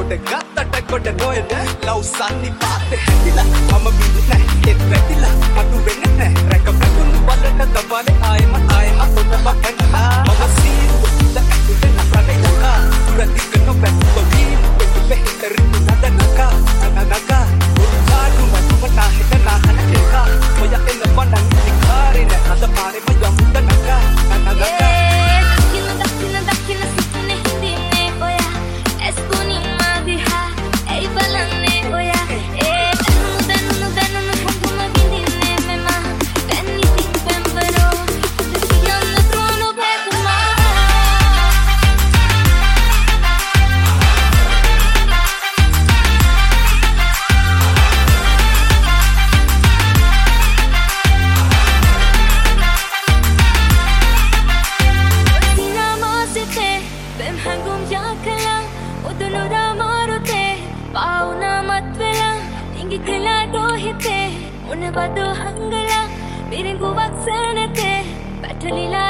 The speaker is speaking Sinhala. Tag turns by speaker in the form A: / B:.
A: කොට ගත්තට කොට නොයද ලව් සන්නි පාතේ හැදිලා මම බිඳු නැහැ ඒත් වැටිලා අතු වෙන්නේ නැහැ රැක පැතුණු බලන්න තබන්නේ ආයෙම ඔතම කන්නා මම සීරු ඉඳ ඇතුලේ නපරේ නකා පුරති කන පැතුව වීම පෙහෙතර නදනකා නනනකා උඩාඩු මතුමනා හිතනා හනකා ඔය එන්න බණන් නිකාරේ නැ අද පාරේ මම යමුදනකා නනනකා
B: Una bado hangala, biring kuwak sanate, patulila